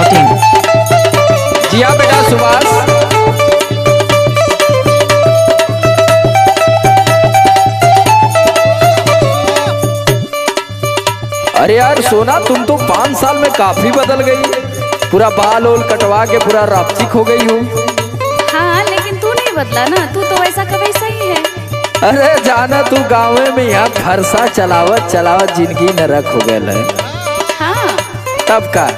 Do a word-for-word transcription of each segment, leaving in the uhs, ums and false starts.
Dot in. जी हाँ बेटा सुभाष, अरे यार सोना तुम तो पाँच साल में काफी बदल गई, पूरा बाल ओल कटवा के पूरा रापचिक हो गई हूँ। हाँ लेकिन तू नहीं बदला ना, तू तो वैसा का वैसा ही है। अरे जाना तू गाँव में यहाँ फरसा चलावत चलावत जिंदगी नरक हो गए है। हाँ तब का,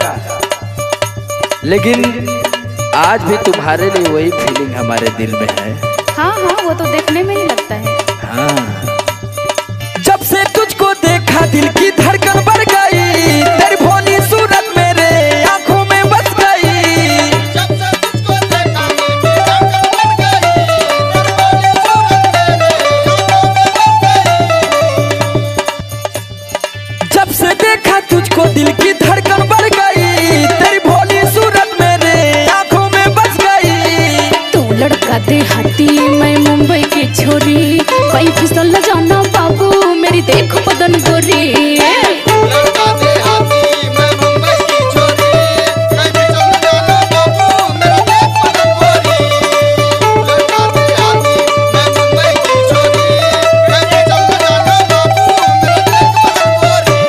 लेकिन आज भी तुम्हारे लिए वही फीलिंग हमारे दिल में है। हाँ हाँ वो तो देखने में ही लगता है। हाँ जब से तुझको देखा दिल की धड़कन बढ़ गई, तेरी भोली सूरत मेरे आंखों में बस गई। जब से तुझको देखा दिल की धड़कन बढ़ गई, तेरी भोली सूरत मेरे आंखों में बस गई। तू लड़का देहाती मैं मुंबई की छोरी, कहीं फिसल न जाना बाबू मेरी देखो बदन गोरी। लड़का देहाती मैं मुंबई की छोरी, कहीं फिसल न जाना बाबू मेरा देख बदन गोरी। लड़का देहाती मैं मुंबई की छोरी, कहीं फिसल न जाना बाबू मेरा देख बदन गोरी।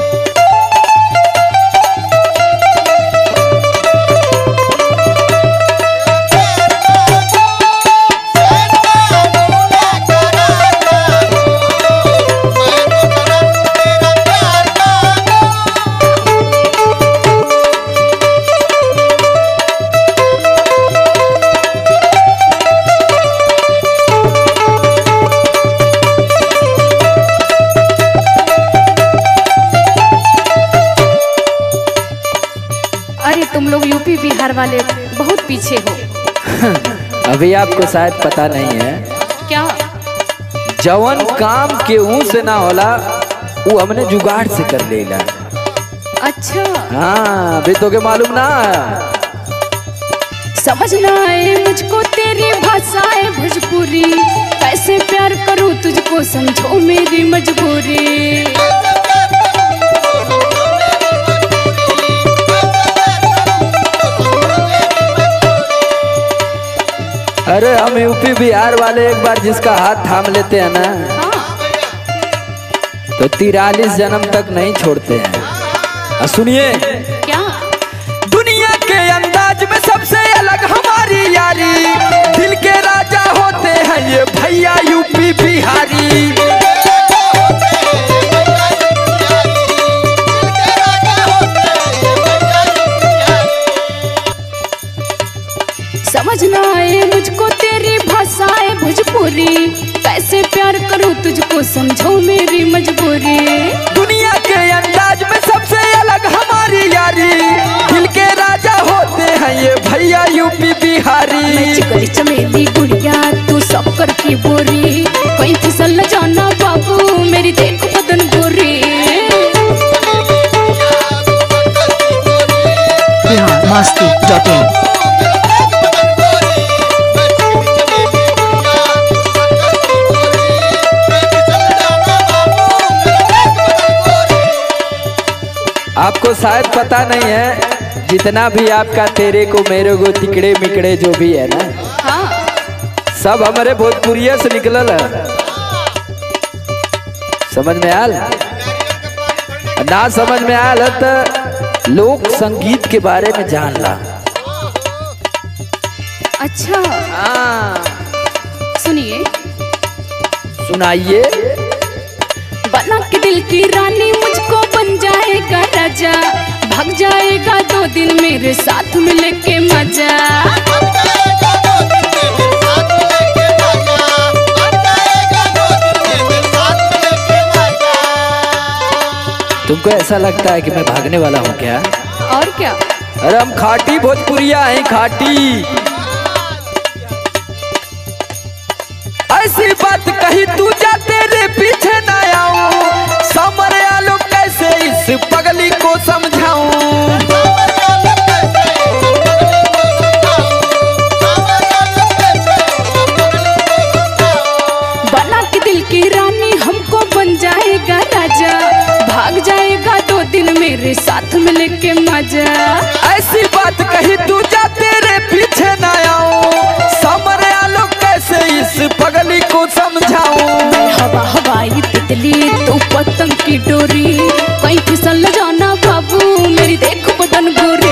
अरे तुम लोग यूपी बिहार वाले बहुत पीछे हो। अभी आपको शायद पता नहीं है, क्या? जवन काम के ऊ से ना होला वो हमने जुगाड़ से कर लेला। अच्छा हाँ अभी तो के मालूम ना। समझ ना आए मुझको तेरी भाषाएं भोजपुरी, कैसे प्यार करूं तुझको समझो मेरी मजबूरी। अरे हम यूपी बिहार वाले एक बार जिसका हाथ थाम लेते हैं ना, हाँ तो तिरालीस जन्म तक नहीं छोड़ते हैं। और सुनिए, क्या? दुनिया के अंदाज में सबसे अलग हमारी यारी, दिल के राजा होते हैं ये भैया यूपी बिहारी। समझ ना आए मुझको तेरी भाषाएं भोजपुरी, कैसे प्यार करूं तुझको समझो मेरी मजबूरी। दुनिया के अंदाज में सबसे अलग हमारी यारी, दिल के राजा होते हैं ये भैया यूपी बिहारी। मैं चिकनी चमेली गुड़िया तू शक्कर की बोरी, कहीं फिसल न जाना बाबू मेरी देखो बदन गोरी। Bihar Masti dot in. आपको शायद पता नहीं है, जितना भी आपका तेरे को मेरे को तिकड़े मिकड़े जो भी है ना, हाँ सब हमारे भोजपुरिया से निकलल है। समझ में आयल? ना समझ में आयल है तो लोक संगीत के बारे में जान ला। अच्छा हाँ सुनिए, सुनाइए। बना के दिल की रानी मुझको बन जाएगा राजा, भाग जाएगा दो दिन मेरे साथ मिले के मजा। तुमको ऐसा लगता है कि मैं भागने वाला हूँ क्या? और क्या? अरे हम खाटी भोजपुरिया हैं, खाटी। ऐसी बात कही तू जा तेरे पीछे ना आऊं, समर आलो कैसे इस पगली को समझाऊं। बना के दिल की रानी हमको बन जाएगा राजा, भाग जाएगा दो दिन मेरे साथ मिले के मजा। ऐसी बात की डोरी, कहीं फिसल जाना बाबू मेरी देख बदन गोरे।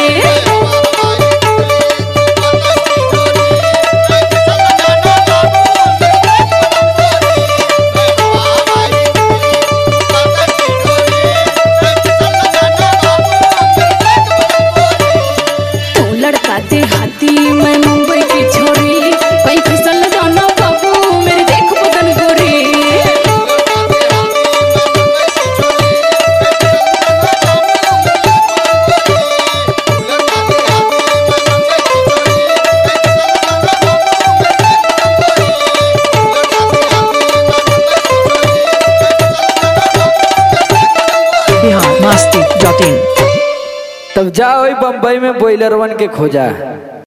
तू लड़का देहाती मैं मुंबई की छोरी, कहीं फिसल जाना बाबू मेरी देख बदन गोरे। Bihar Masti dot in. तब जाओ बम्बई में बॉयलर वन के खोजा।